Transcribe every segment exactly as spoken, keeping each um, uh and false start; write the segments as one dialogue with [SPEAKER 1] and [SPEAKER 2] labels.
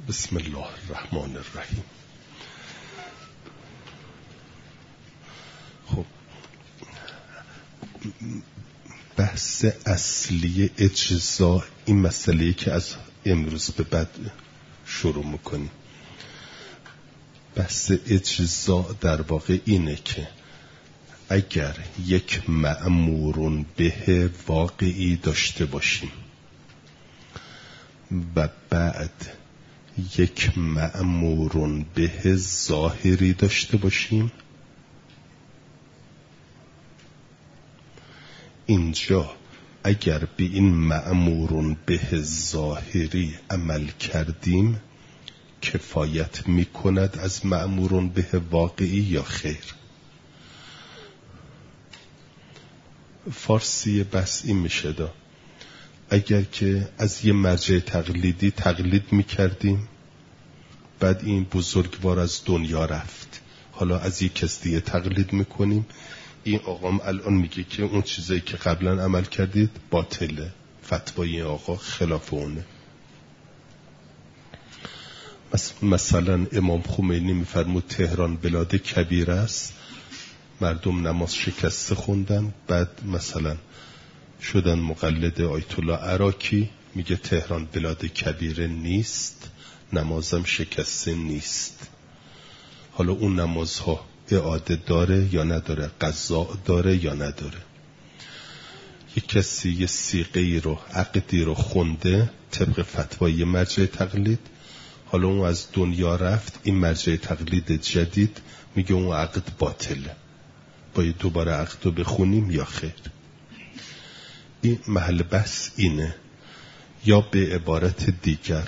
[SPEAKER 1] بسم الله الرحمن الرحیم. خب بحث اصلی اجزا این مسئله‌ای که از امروز به بعد شروع میکنیم. بحث اجزا در واقع اینه که اگر یک مأمور به واقعی داشته باشیم و بعد یک مأمور به ظاهری داشته باشیم، اینجا اگر به این مأمور به ظاهری عمل کردیم کفایت می کند از مأمور به واقعی یا خیر؟ فارسی بس این میشه دا اگر که از یه مرجع تقلیدی تقلید می کردیم، بعد این بزرگوار از دنیا رفت، حالا از یک کس دیگه تقلید میکنیم، این آقام الان میگه که اون چیزایی که قبلا عمل کردید باطله، فتوای این آقا خلاف اونه. مثلا امام خمینی میفرمود تهران بلاد کبیر است، مردم نماز شکسته خوندن، بعد مثلا شدن مقلد آیت الله عراقی، میگه تهران بلاد کبیر نیست، نمازم شکسته نیست. حالا اون نمازها اعاده داره یا نداره، قضا داره یا نداره؟ یک کسی یه صیغه‌ای رو عقدی رو خونده طبق فتوای مرجع تقلید، حالا اون از دنیا رفت، این مرجع تقلید جدید میگه اون عقد باطله، باید دوباره عقد رو بخونیم یا خیر؟ این محل بحث اینه. یا به عبارت دیگر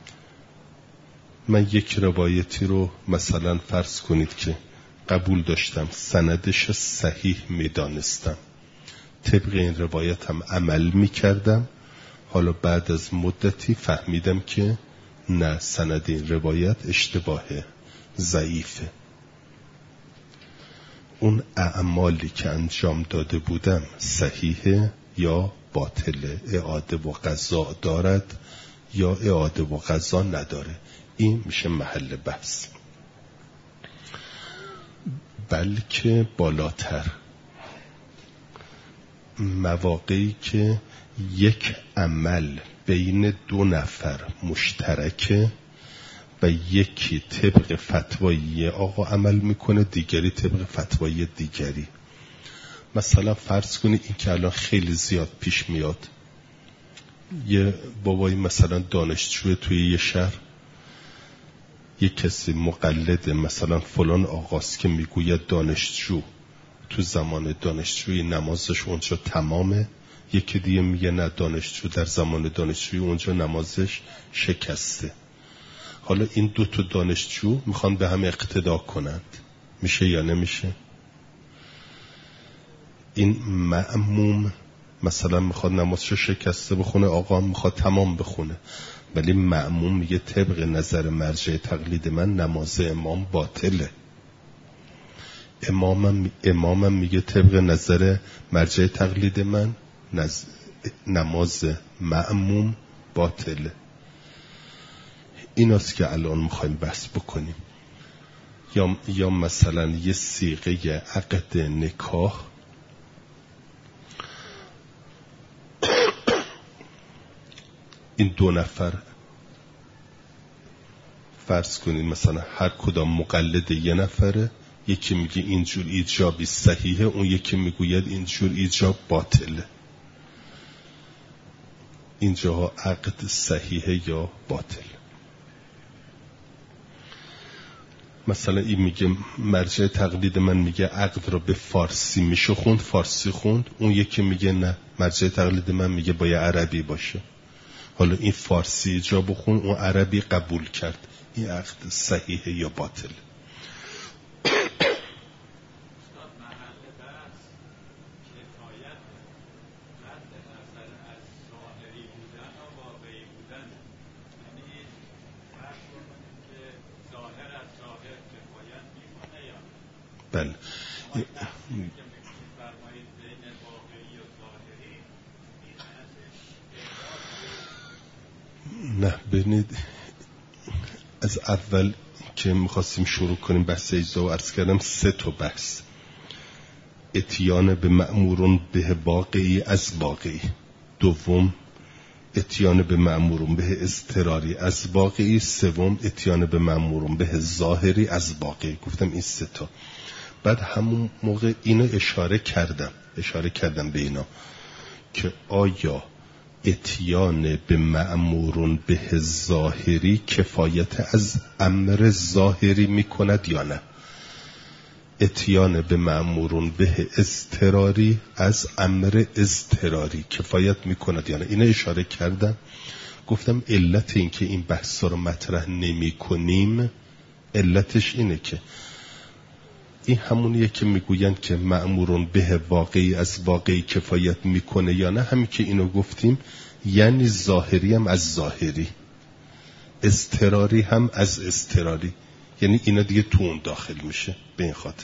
[SPEAKER 1] من یک روایتی رو مثلا فرض کنید که قبول داشتم، سندش صحیح میدانستم، طبق این روایت هم عمل میکردم، حالا بعد از مدتی فهمیدم که نه، سند این روایت اشتباهه، ضعیفه. اون اعمالی که انجام داده بودم صحیحه یا باطله، اعاده و قضا دارد یا اعاده و قضا نداره؟ این میشه محل بحث. بلکه بالاتر، مواقعی که یک عمل بین دو نفر مشترکه و یکی طبق فتوای آقا عمل میکنه، دیگری طبق فتوای دیگری. مثلا فرض کنید این که الان خیلی زیاد پیش میاد، یه بابایی مثلا دانشجو توی یه شهر، یک کسی مقلد مثلا فلان آقاست که میگوید دانشجو تو زمان دانشجوی نمازش اونجا تمامه، یکی دیگه میگه نه، دانشجو در زمان دانشجوی اونجا نمازش شکسته. حالا این دو تا دانشجو میخوان به هم اقتدا کنند، میشه یا نمیشه؟ این مأموم مثلا میخواد نمازش شکسته بخونه، آقا میخواد تمام بخونه، ولی مأموم میگه طبق نظر مرجع تقلید من نماز امام باطله. امامم امامم میگه طبق نظر مرجع تقلید من نز... نماز مأموم باطله. ایناست که الان میخوایم بحث بکنیم. یا یا مثلا یه صیغه عقد نکاح، این دو نفر فرض کنید مثلا هر کدام مقلد یه نفره، یکی میگه اینجور ایجابی صحیحه، اون یکی میگوید اینجور ایجاب باطله. اینجاها عقد صحیحه یا باطل؟ مثلا این میگه مرجع تقلید من میگه عقد رو به فارسی میشه خوند، فارسی خوند، اون یکی میگه نه، مرجع تقلید من میگه باید عربی باشه. حالا این فارسی جا بخون، اون عربی قبول کرد، این عقد صحیحه یا باطل؟ بله. نه ببینید از اول که میخواستیم شروع کنیم بحث اجزا و عرض کردم سه تا بحث: اتیان به مأمورون به واقعی از واقعی، دوم اتیان به مأمورون به اضطراری از واقعی، سوم اتیان به مأمورون به ظاهری از واقعی. گفتم این سه تا. بعد همون موقع اینو اشاره کردم اشاره کردم به اینا که آیا اتیان به مأمورون به ظاهری کفایت از امر ظاهری میکند یا نه، اتیان به مأمورون به اضطراری از امر اضطراری کفایت میکند یا نه. اینو اشاره کردم. گفتم علت این که این بحثا رو مطرح نمی کنیم علتش اینه که این همونیه که میگوین که مأمورون به واقعی از واقعی کفایت میکنه یا نه. همین که اینو گفتیم یعنی ظاهری هم از ظاهری، اضطراری هم از اضطراری، یعنی اینا دیگه تو اون داخل میشه. به این خاطر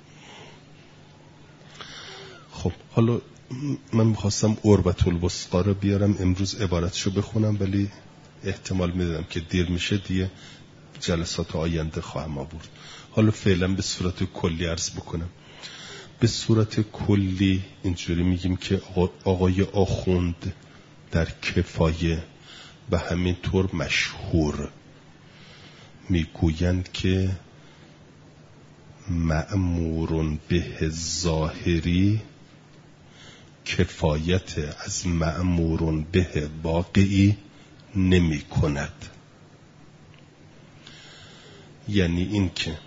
[SPEAKER 1] خب حالا من میخواستم عربة الوثقی رو بیارم امروز عبارتشو بخونم، ولی احتمال میدادم که دیر میشه، دیگه جلسات آینده خواهم آورد. حالا فعلا به صورت کلی عرض بکنم. به صورت کلی اینجوری میگیم که آقای آخوند در کفایه و همینطور مشهور میگویند که مأمورون به ظاهری کفایت از مأمورون به واقعی نمی کند. یعنی این که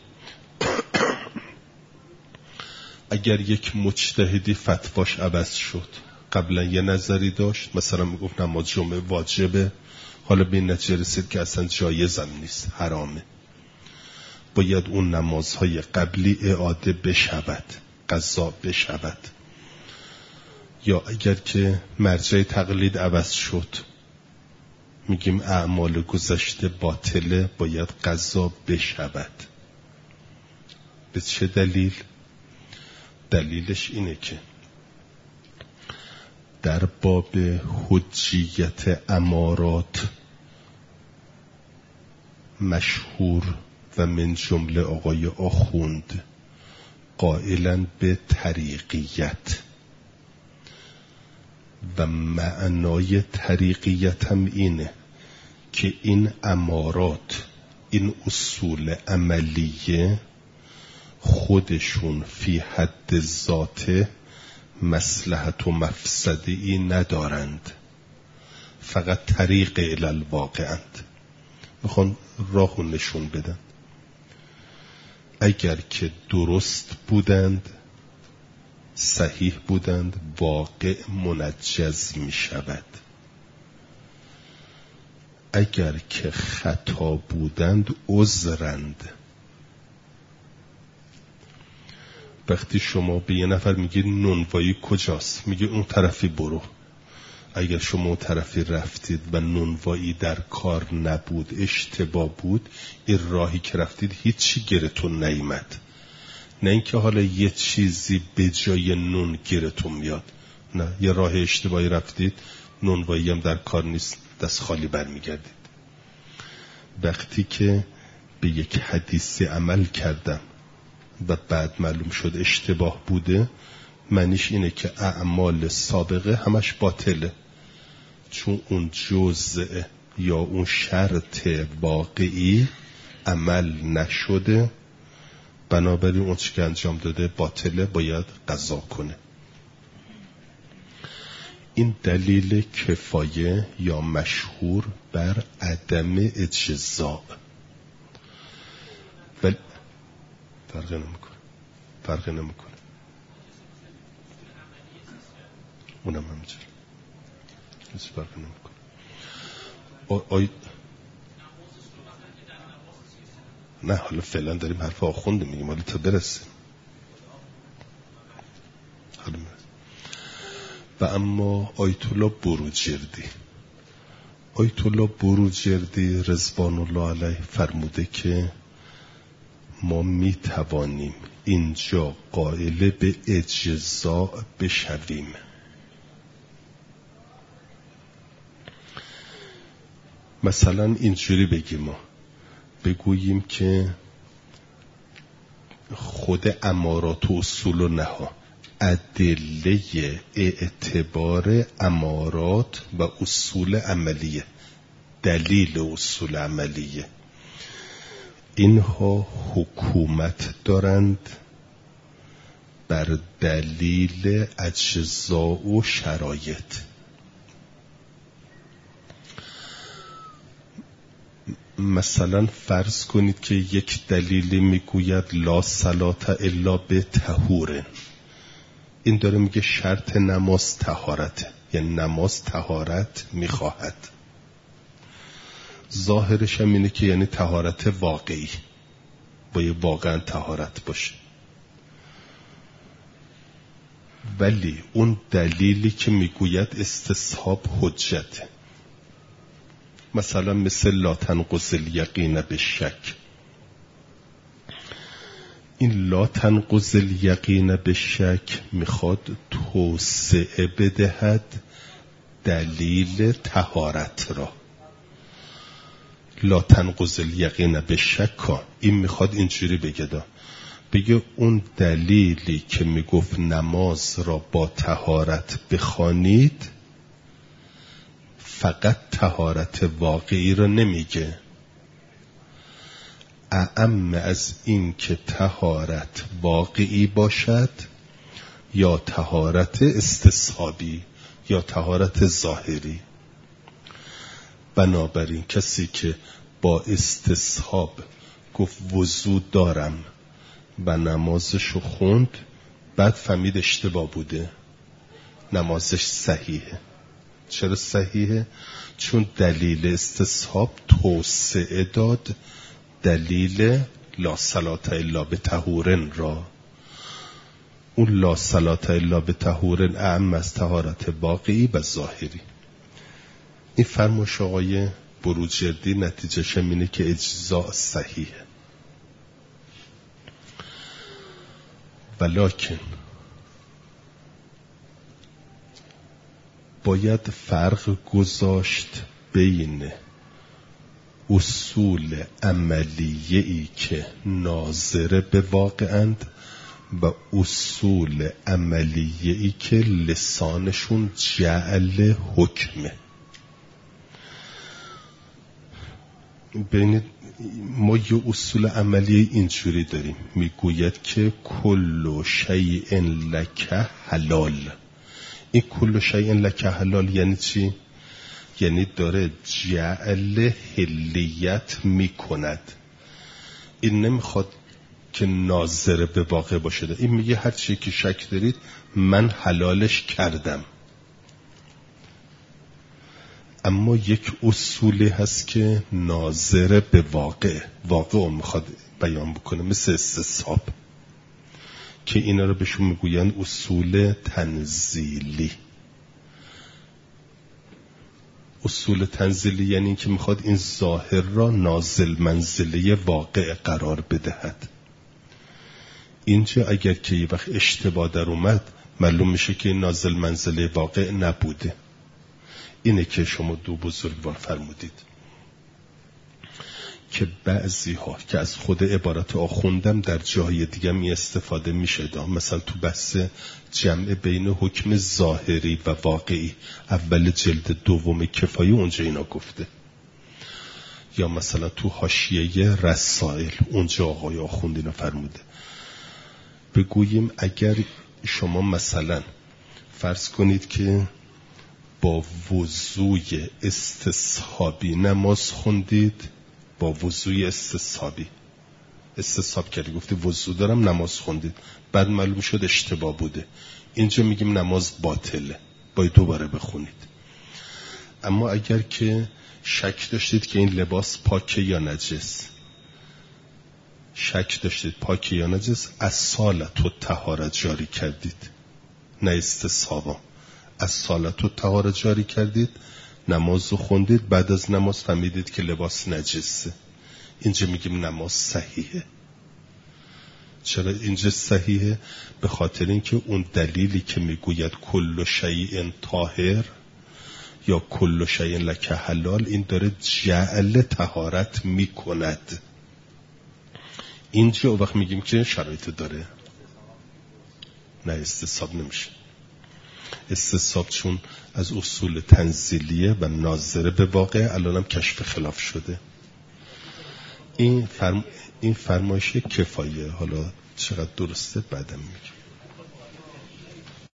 [SPEAKER 1] اگر یک مجتهدی فتواش عوض شد، قبلا یه نظری داشت مثلا میگفت نماز جمعه واجبه، حالا به این نتیجه رسید که اصلا جایز هم نیست، حرامه، باید اون نمازهای قبلی اعاده بشود، قضا بشود. یا اگر که مرجع تقلید عوض شد، میگیم اعمال گذشته باطله، باید قضا بشود. به چه دلیل؟ دلیلش اینه که در باب حجیت امارات مشهور و من جمله آقای آخوند قائلاً به طریقیت و معنای طریقیت هم اینه که این امارات، این اصول عملیه خودشون فی حد ذات مصلحت و مفسدی ندارند، فقط طریق الی الواقعند، میخوان راهو نشون بدن. اگر که درست بودند، صحیح بودند، واقع منجز می شود. اگر که خطا بودند عذرند. وقتی شما به یه نفر میگید نونوایی کجاست، میگه اون طرفی برو. اگر شما اون طرفی رفتید و نونوایی در کار نبود، اشتباه بود، این راهی که رفتید هیچی گیرتون نیامد. نه اینکه حالا یه چیزی به جای نون گیرتون میاد، نه، یه راه اشتباهی رفتید، نونوایی هم در کار نیست، دست خالی برمیگردید. وقتی که به یک حدیثی عمل کردم و بعد معلوم شد اشتباه بوده، معنیش اینه که اعمال سابقه همش باطله، چون اون جزء یا اون شرط واقعی عمل نشده، بنابراین اون چی که انجام داده باطله، باید قضا کنه. این دلیل کفایه یا مشهور بر عدم اجزاء. ولی فرق نمیکنه فرق نمیکنه اونم همینجور هیچ فرق نمیکنه. آی... نه حالا فعلا داریم حرف آخونده میگیم، حالا تا برسیم حالا برسیم. و اما آیت الله بروجردی آیت الله بروجردی رضوان الله علیه فرموده که ما می توانیم اینجا قائل به اجزاء بشویم. مثلا اینجوری بگیم ما بگوییم که خود امارات و اصول و نها، ادله اعتبار امارات و اصول عملیه، دلیل اصول عملیه، اینها حکومت دارند بر دلیل اجزا و شرایط. مثلا فرض کنید که یک دلیلی میگوید لا صلاة الا به طهور، این داره میگه شرط نماز طهارته، یعنی نماز طهارت میخواهد. ظاهرش هم اینه که یعنی طهارت واقعی، باید واقعا طهارت باشه. ولی اون دلیلی که میگوید استصحاب حجته، مثلا مثل لا تنقض الیقین به شک، این لا تنقض الیقین به شک میخواد توسعه بدهد دلیل طهارت را. لا تنقض الیقین به شک، این میخواد اینجوری بگه، بگه اون دلیلی که میگفت نماز را با طهارت بخوانید فقط طهارت واقعی را نمیگه، اعم از این که طهارت واقعی باشد یا طهارت استصحابی یا طهارت ظاهری. بنابراین کسی که با استصحاب گفت وضو دارم و نمازشو خوند، بعد فهمید اشتباه بوده، نمازش صحیحه. چرا صحیحه؟ چون دلیل استصحاب توسعه داد دلیل لا صلاة الا به طهورن را. اون لا صلاة الا به طهورن اعم از طهارت واقعی و ظاهری. این فرمایش آقای بروجردی نتیجهش اینه که اجزاء صحیحه. ولکن باید فرق گذاشت بین اصول عملیه‌ای که ناظر به واقعند و اصول عملیه‌ای که لسانشون جعل حکمه. بین ما یه اصول عملی اینجوری داریم، میگوید که کل شیء لک حلال. این کل شیء لک حلال یعنی چی؟ یعنی داره جعل حلیت میکند. این نمیخواد که ناظر به واقع باشه، این میگه هر چی که شک دارید من حلالش کردم. اما یک اصولی هست که ناظر به واقع، واقع رو میخواد بیان بکنه، مثل استصحاب که اینا رو بهشون میگوین اصول تنزیلی. اصول تنزیلی یعنی این که میخواد این ظاهر را نازل منزله واقع قرار بدهد. اینجا اگر که یه وقت اشتباه در اومد معلوم میشه که نازل منزله واقع نبوده. اینه که شما دو بزرگوار فرمودید که بعضی ها که از خود عبارت آخوندم در جای دیگه می استفاده میشه دام، مثلا تو بحث جمع بین حکم ظاهری و واقعی اول جلد دوم کفایه اونجا اینا گفته، یا مثلا تو حاشیه رسائل اونجا آقای آخوند اینا فرموده. بگوییم اگر شما مثلا فرض کنید که با وضوی استصحابی نماز خوندید، با وضوی استصحابی استصحاب کردی، گفتی وضو دارم نماز خوندید، بعد معلوم شد اشتباه بوده، اینجا میگیم نماز باطله، باید دوباره بخونید. اما اگر که شک داشتید که این لباس پاکه یا نجس، شک داشتید پاکه یا نجس، از صالت و طهارت جاری کردید، نه استصحابا، از صالت و طهارت جاری کردید، نماز رو خوندید، بعد از نماز فهمیدید که لباس نجسه، اینجا میگیم نماز صحیحه. چرا اینجا صحیحه؟ به خاطر اینکه اون دلیلی که میگوید کل شیء طاهر یا کل شیء لک حلال، این داره جعل طهارت میکند. اینجا وقت میگیم که شرایط داره، نه استصحاب نمیشه. استصحاب چون از اصول تنزیلیه و ناظره به واقع، الانم کشف خلاف شده. این فرم... این فرمایش کفایه، حالا چقدر درسته بعدم میگم.